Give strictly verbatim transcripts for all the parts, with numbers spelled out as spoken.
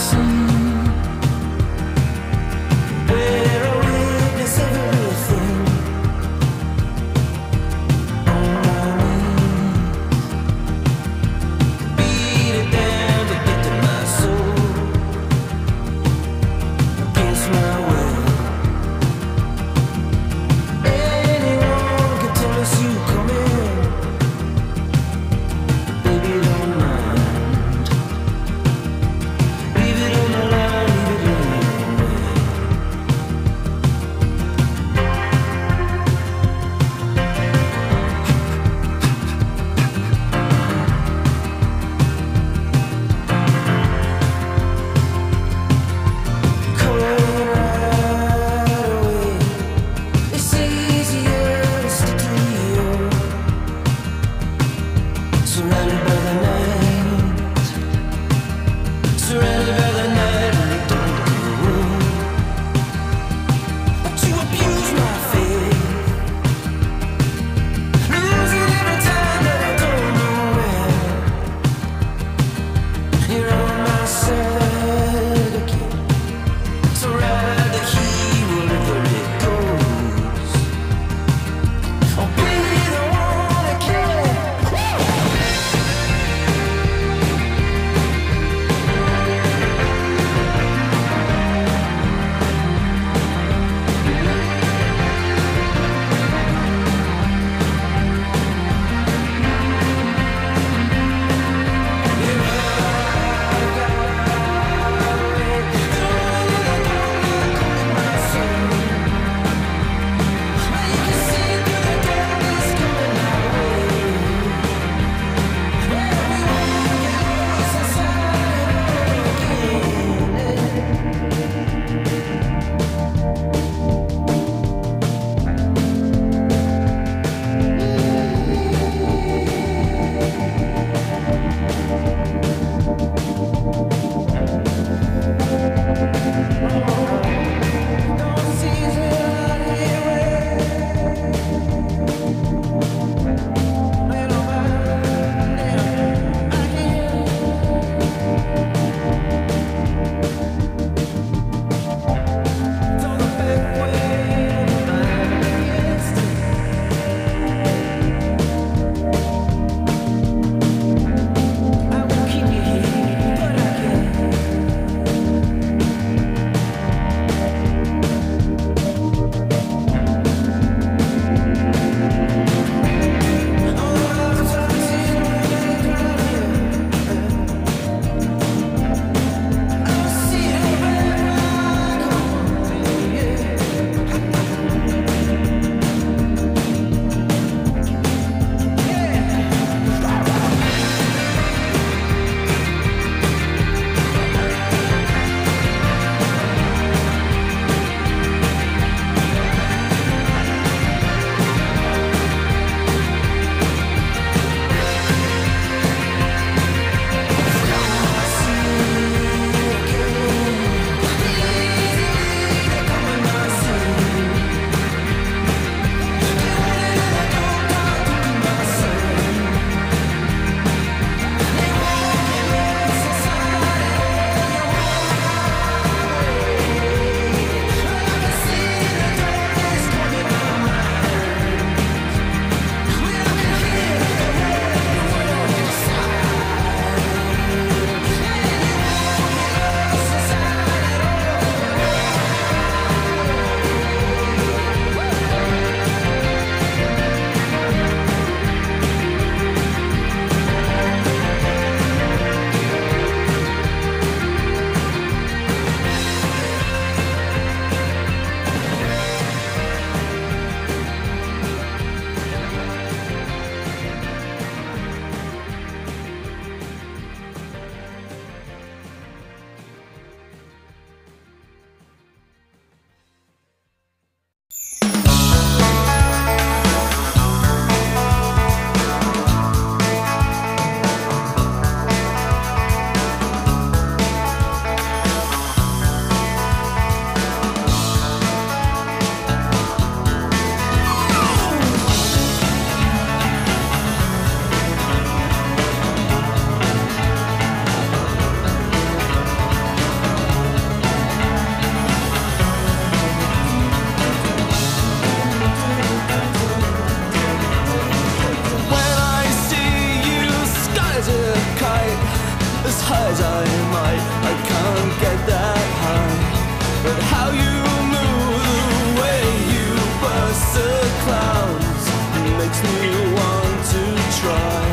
Baby, don't mind. Leave it on the high as I might, I can't get that high. But how you move, the way you burst the clouds, makes me want to try.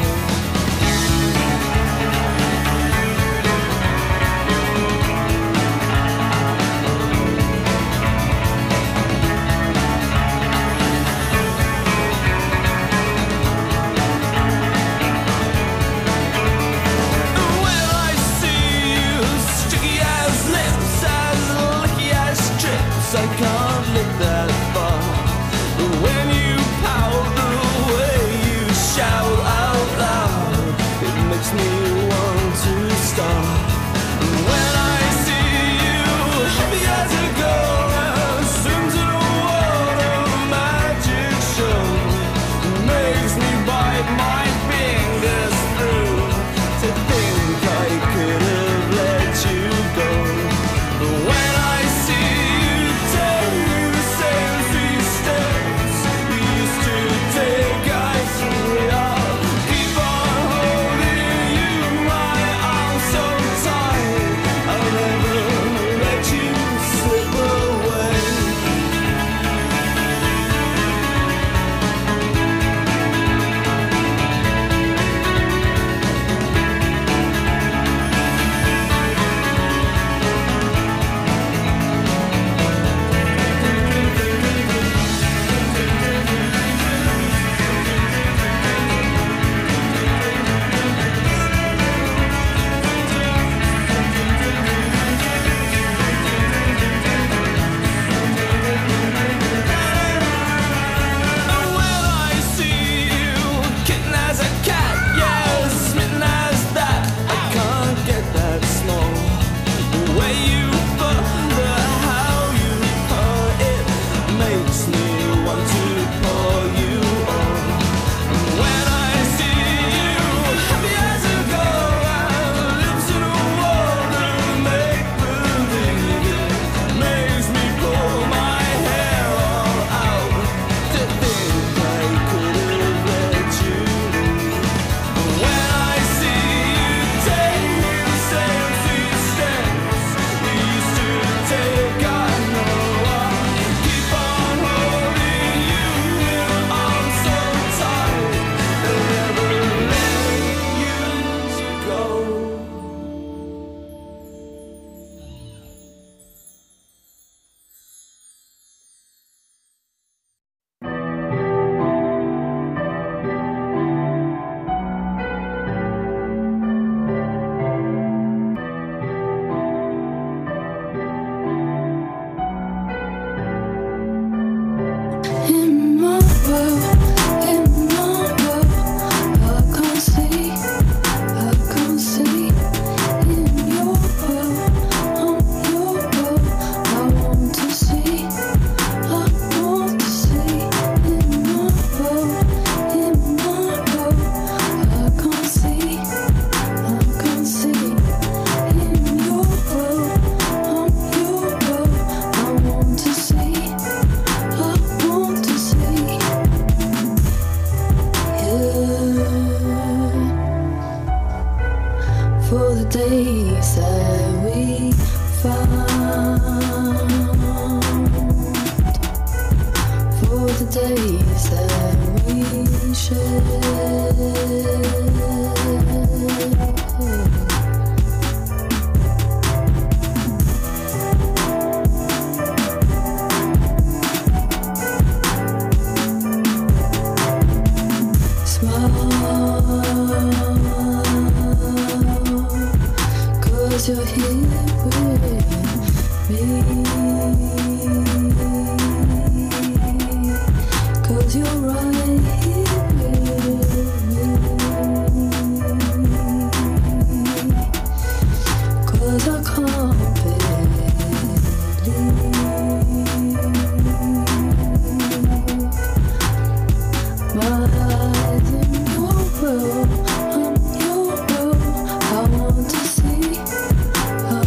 I can't look that far. When you pout, the way you shout out loud, it makes me want to stop. When I see you, happy as a girl, swims in a world of magic show, makes me bite my fingers through to think I could have let you go. But when I see you're here with me, 'cause you're right here with me, 'cause I can't believe my eyes in your world. I'm your world. I want to see. I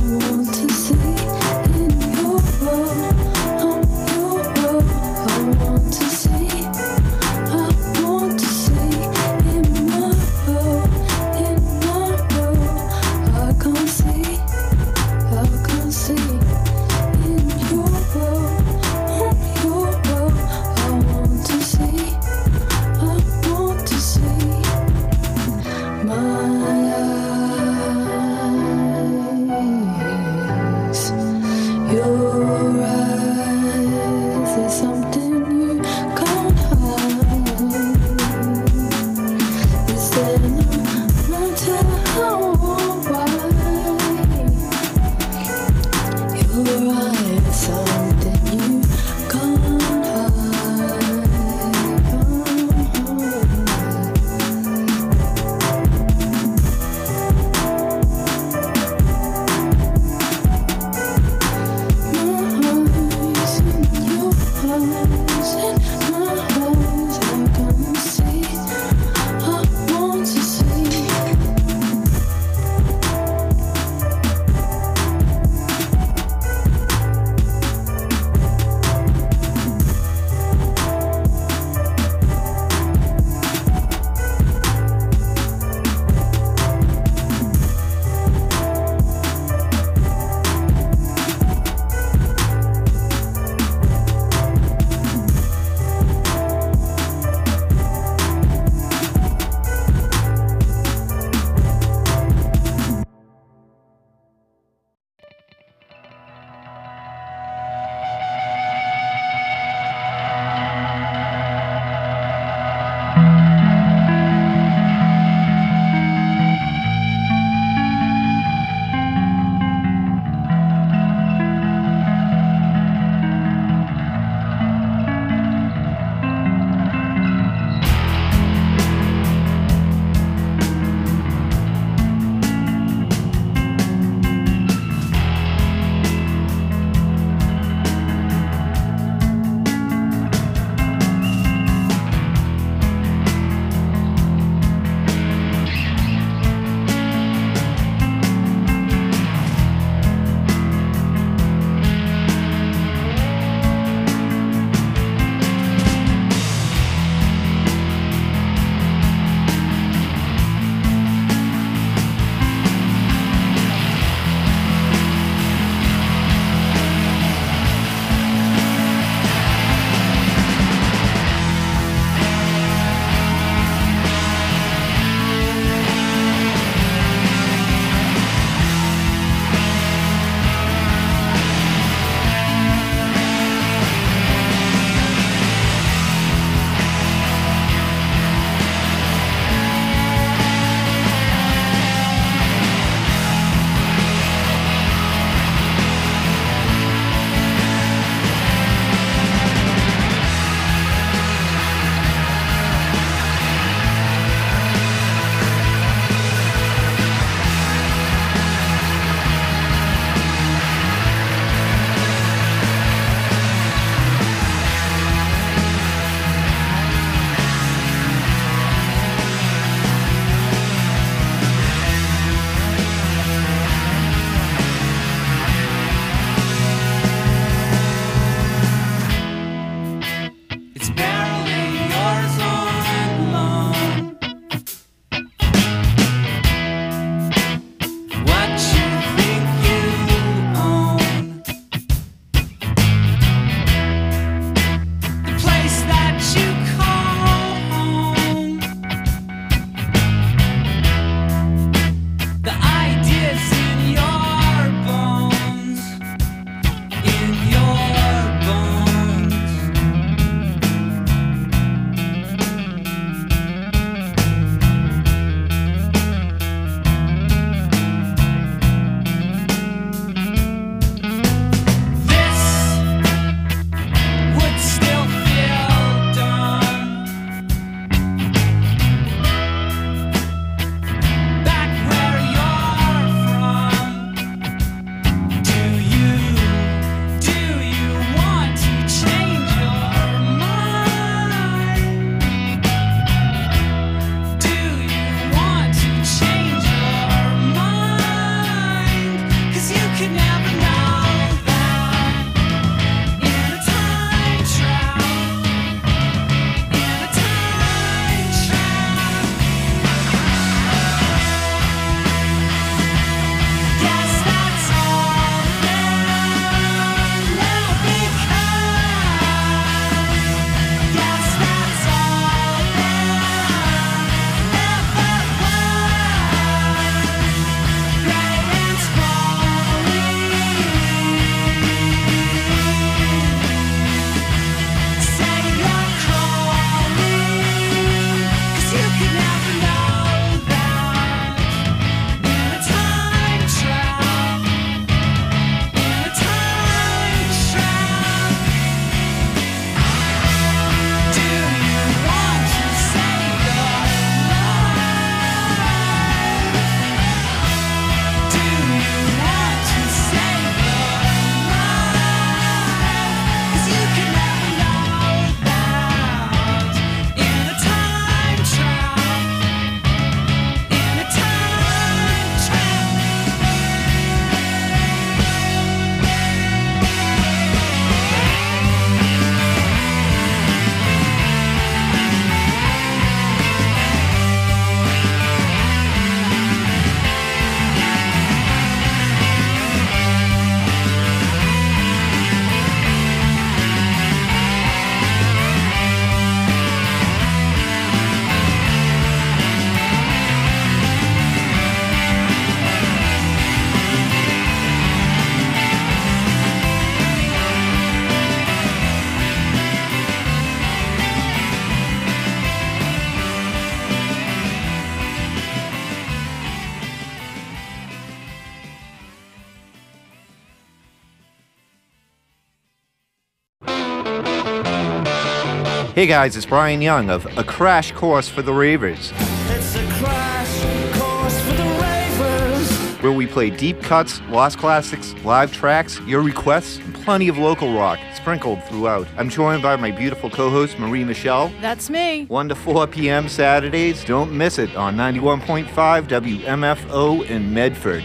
Hey guys, it's Brian Young of A Crash Course for the Ravers. It's a crash course for the ravers. Where we play deep cuts, lost classics, live tracks, your requests, and plenty of local rock sprinkled throughout. I'm joined by my beautiful co-host, Marie Michelle. That's me. one to four p.m. Saturdays. Don't miss it on ninety-one point five W M F O in Medford.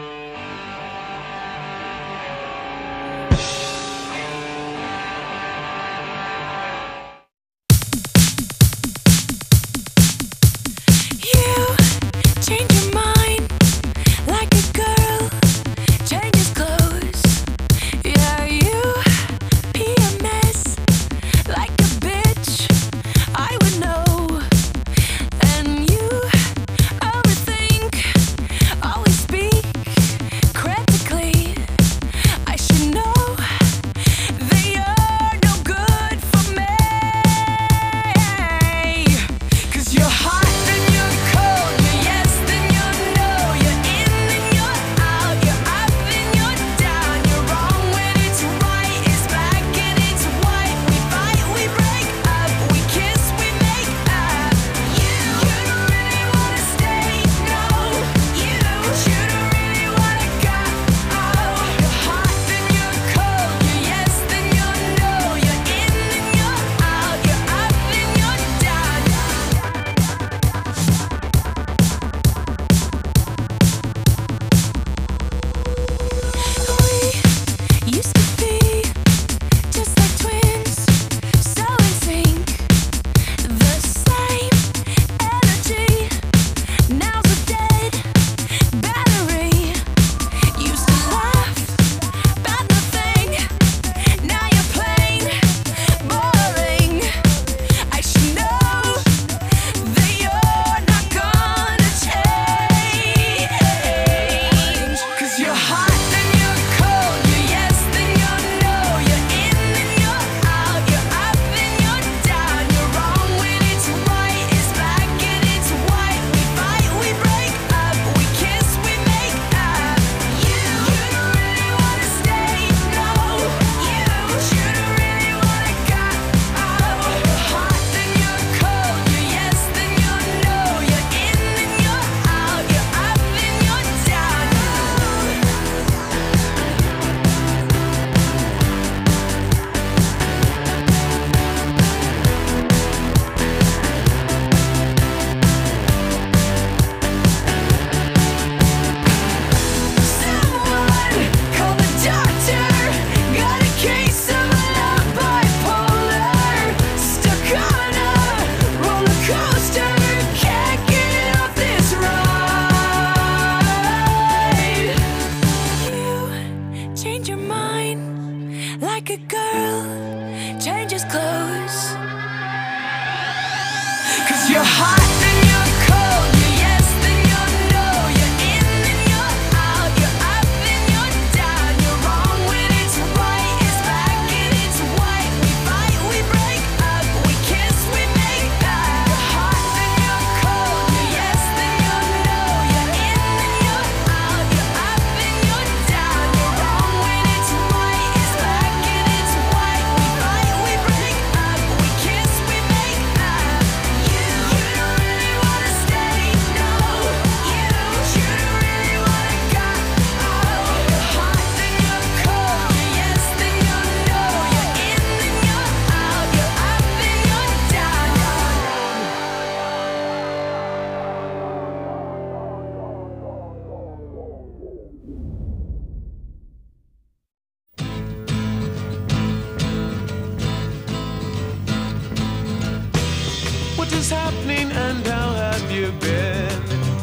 What is happening and how have you been?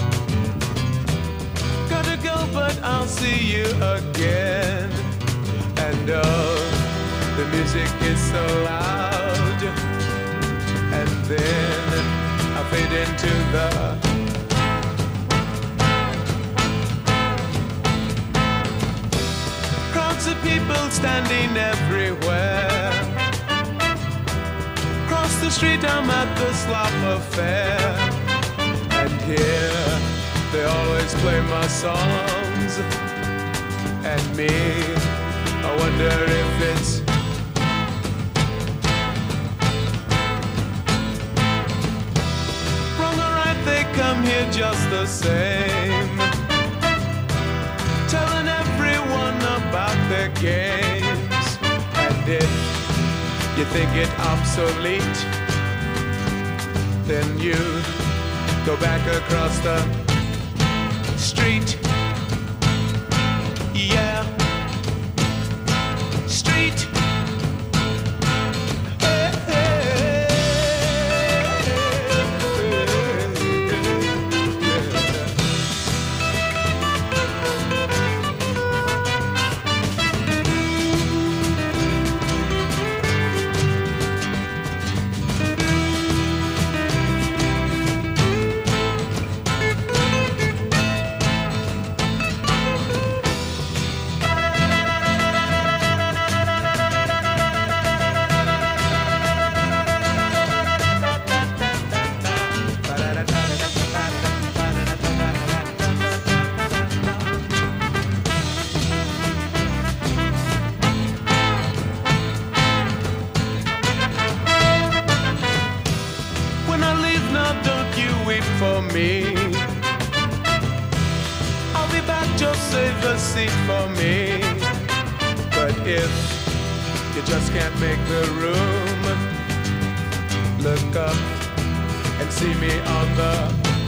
Gotta go, but I'll see you again. And oh, the music is so loud. And then I fade into the crowds of people standing everywhere. Across the street I'm at the slop affair, and here they always play my songs. And me, I wonder if it's here just the same, telling everyone about their games. And if you think it obsolete, then you go back across the street. Yeah, street. For me, I'll be back, just save a seat for me. But if you just can't make the room, look up and see me on the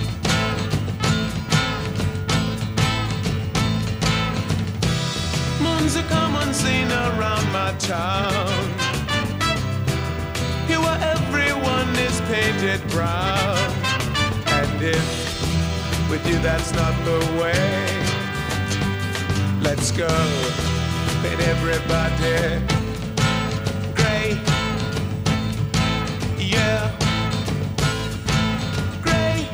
moon's a common scene around my town, here where everyone is painted brown. And if with you that's not the way, let's go, paint everybody gray. Yeah, gray.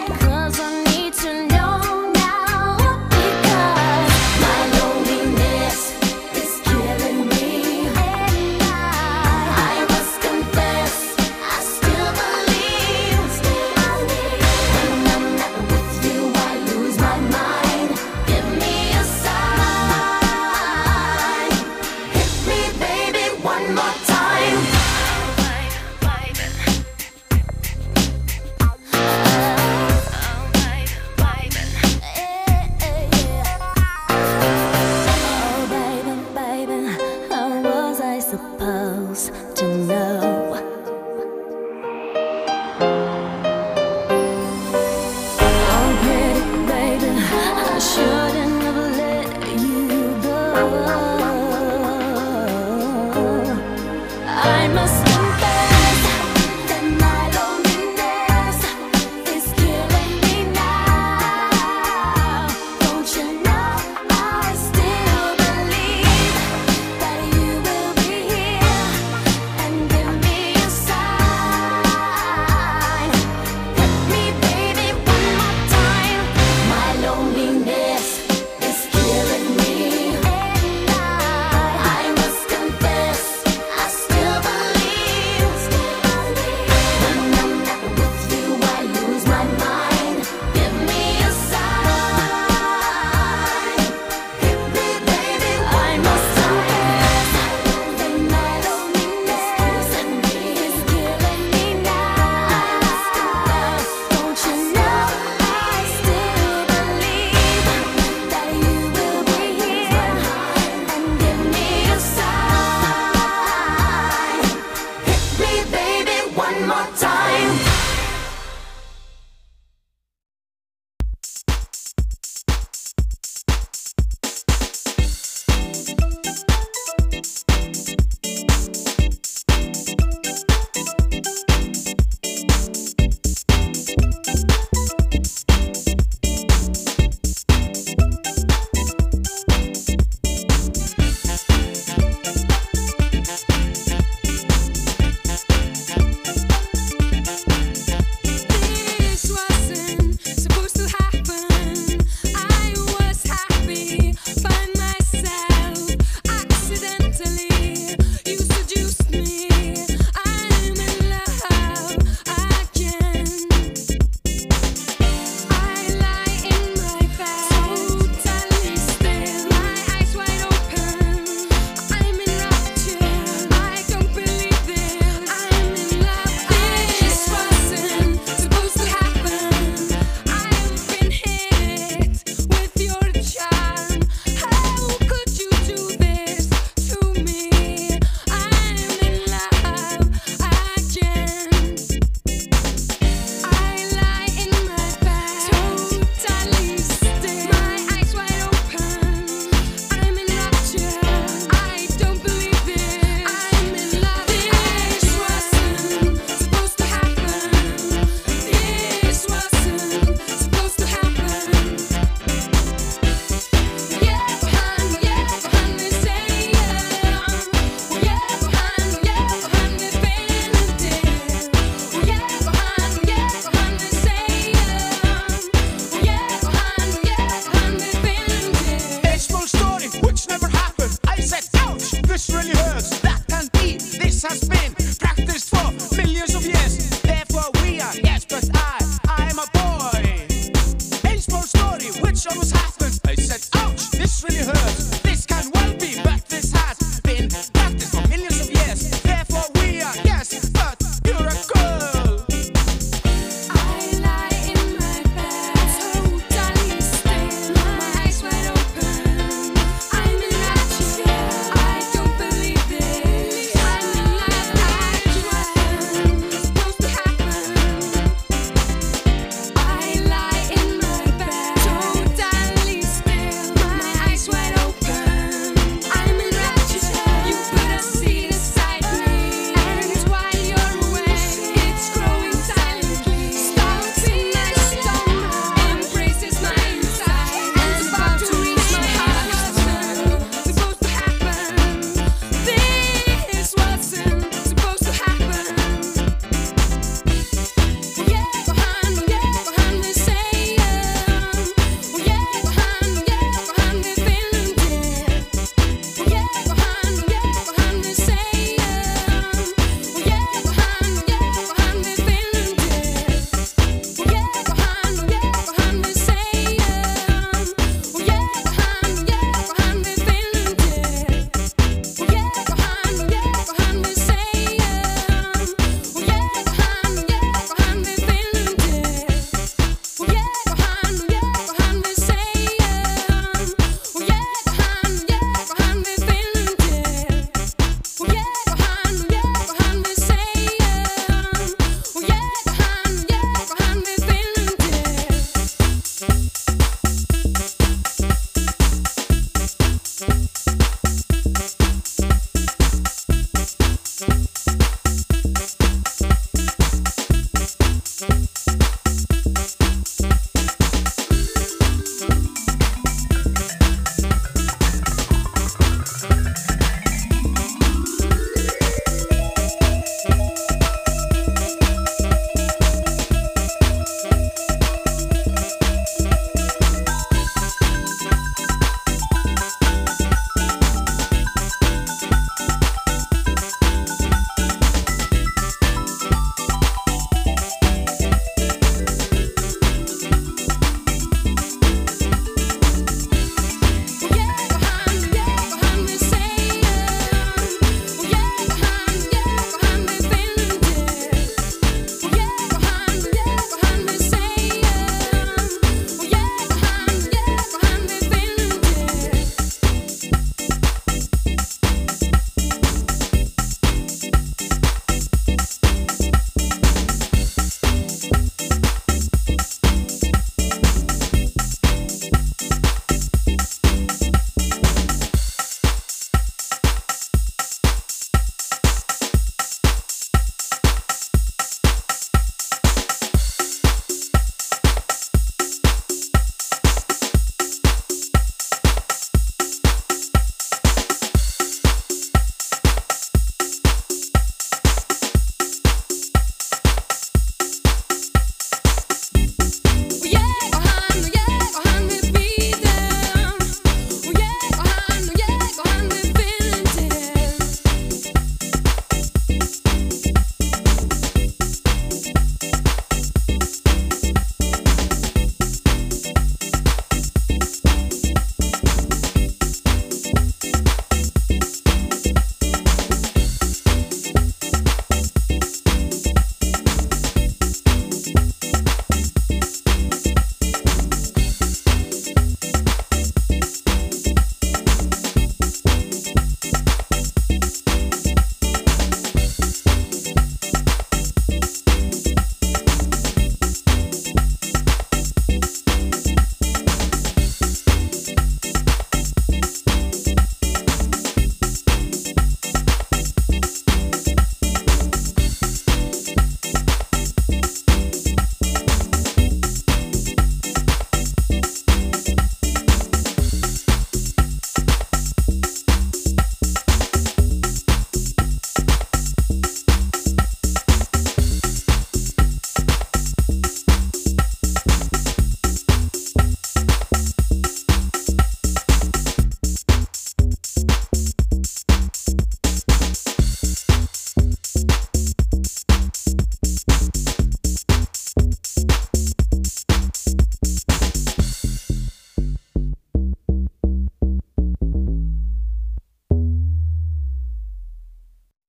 Loneliness I must confess that my loneliness is killing me now. Don't you know I still believe that you will be here and give me a sign. Hit me, baby, one more time. My loneliness is killing me, and I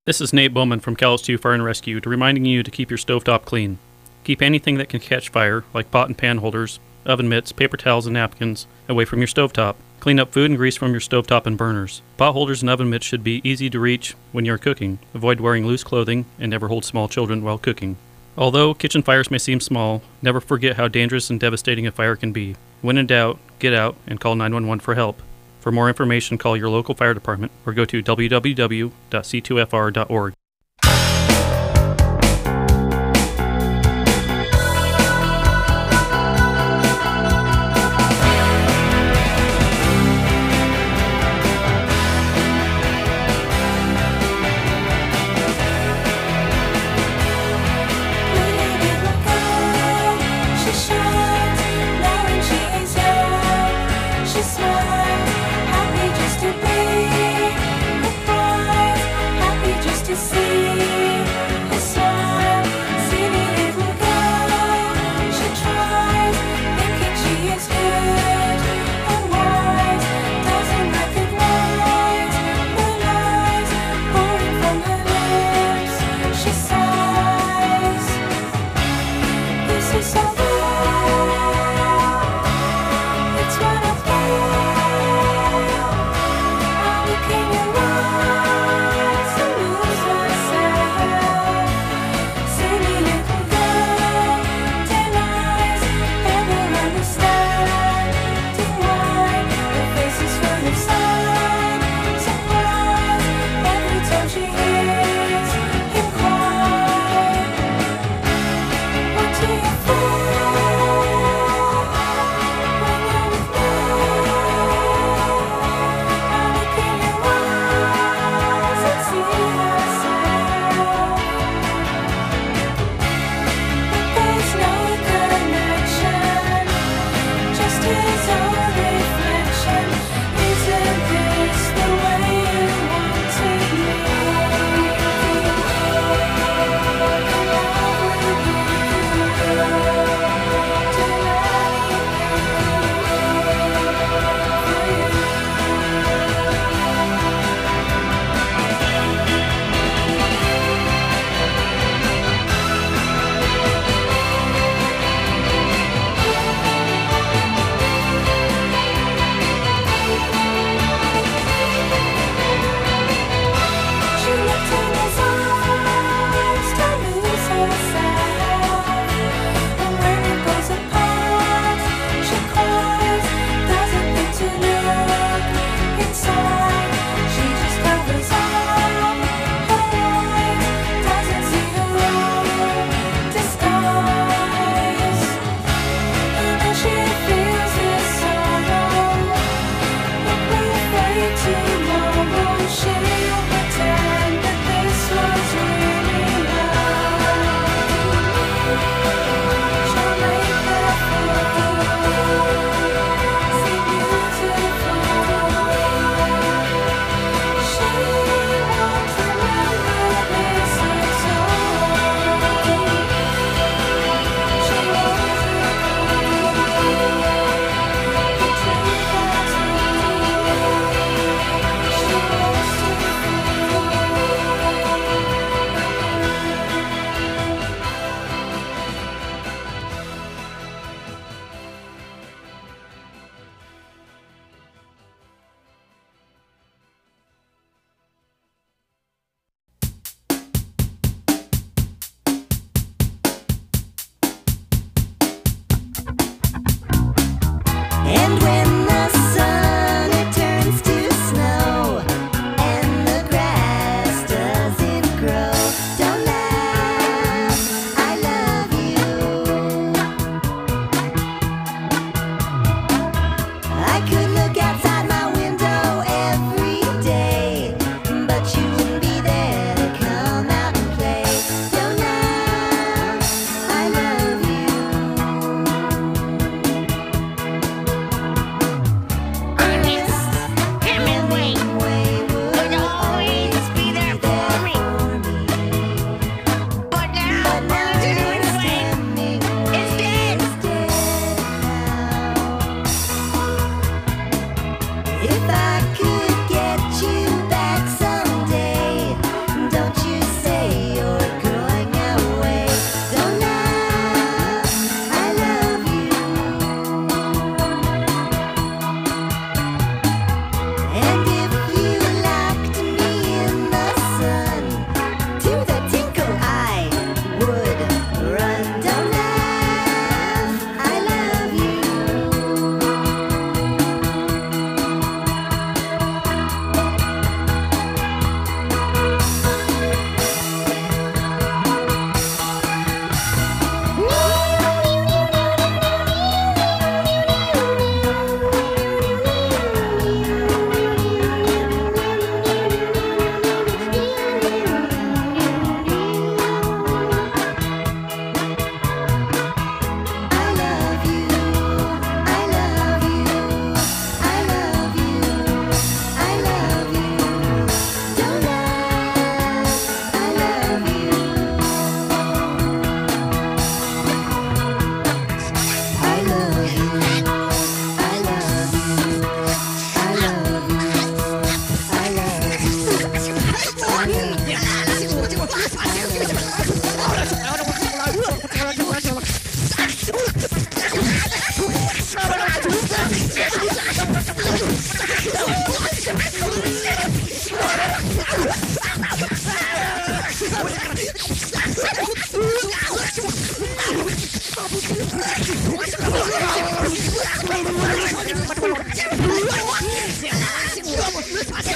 This is Nate Bowman from Kalamazoo Fire and Rescue, reminding you to keep your stovetop clean. Keep anything that can catch fire, like pot and pan holders, oven mitts, paper towels, and napkins, away from your stovetop. Clean up food and grease from your stovetop and burners. Pot holders and oven mitts should be easy to reach when you're cooking. Avoid wearing loose clothing and never hold small children while cooking. Although kitchen fires may seem small, never forget how dangerous and devastating a fire can be. When in doubt, get out and call nine one one for help. For more information, call your local fire department or go to w w w dot c two f r dot org. To see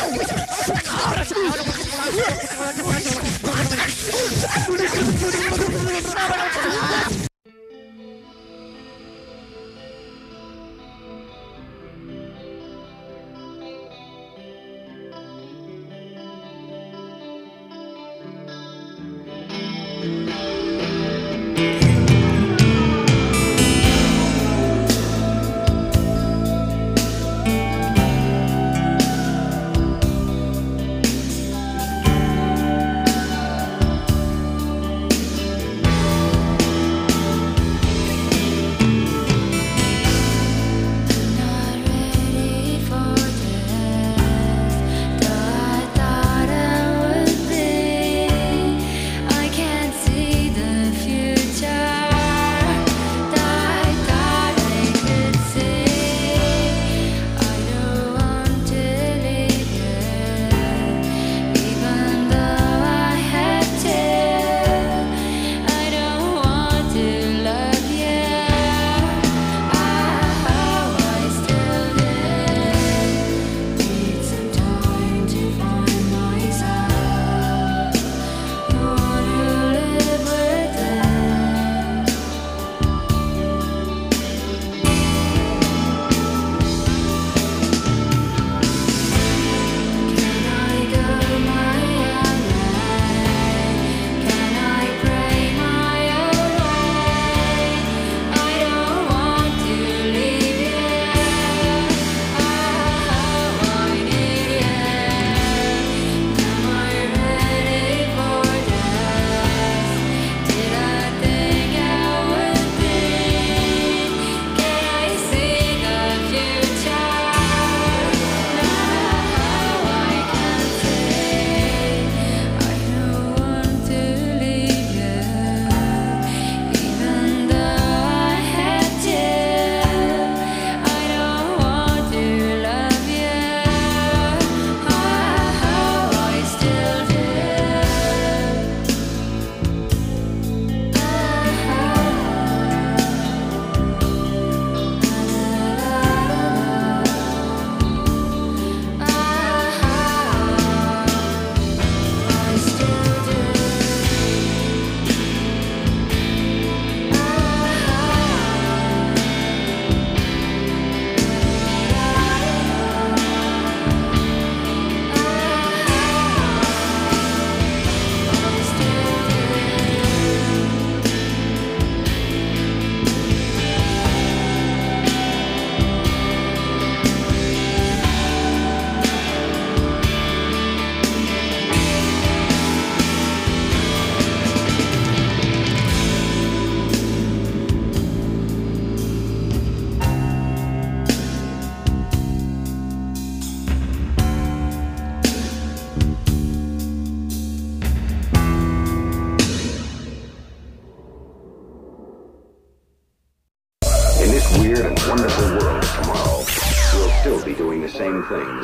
same things.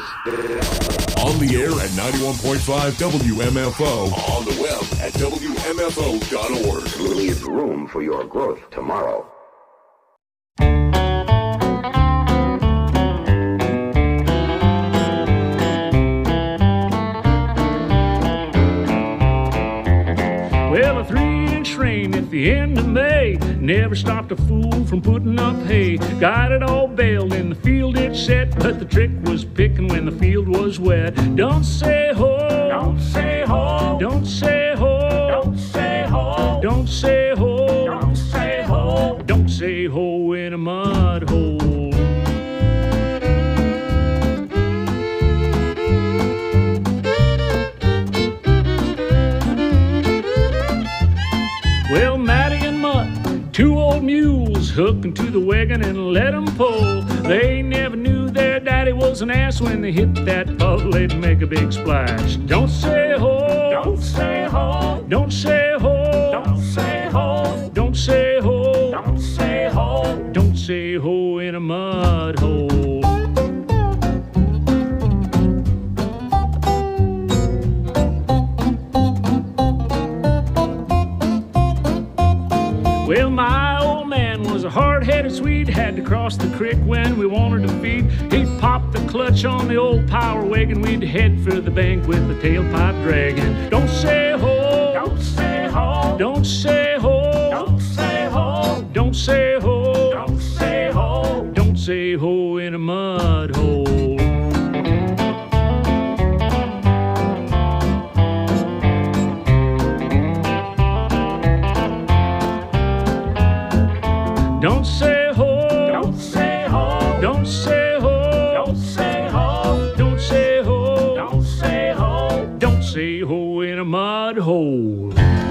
On the air at ninety-one point five W M F O. On the web at W M F O dot org. Leave room for your growth tomorrow. Well, a three-inch rain at the end of May never stopped a fool from putting up hay. Got it all baled in the field it set, but the trick was picking when the field was wet. Don't say ho, don't say ho, don't say ho, don't say ho, don't say ho, don't say ho, don't say ho in a mud hole. Well, Matty and Mutt, two old mules, hooking to the wagon and let 'em pull. They never knew their daddy was an ass. When they hit that puddle, they'd make a big splash. Don't say ho, don't say ho, don't say ho, don't say ho, don't say ho, don't say ho, don't say ho in a mud hole. Well, my old man was a hard-headed Yes, we'd had to cross the creek when we wanted to feed. He'd pop the clutch on the old power wagon. We'd head for the bank with the tailpipe dragging. Don't say ho, don't say ho, don't say ho, don't say ho, don't say ho, don't say ho, don't say ho in a mud hole. Don't say ho, don't say ho, don't say ho, don't say ho, don't say ho, don't say ho, don't say ho in a mud hole.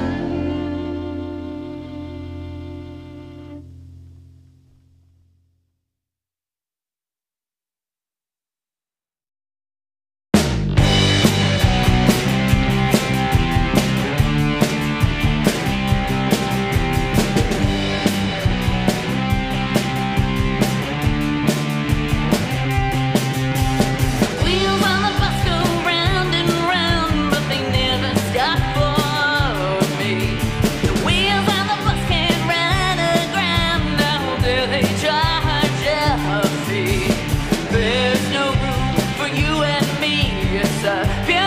Wheels on the bus go round and round, but they never stop for me. The wheels on the bus can't run aground, now do they charge a fee? There's no room for you and me, it's a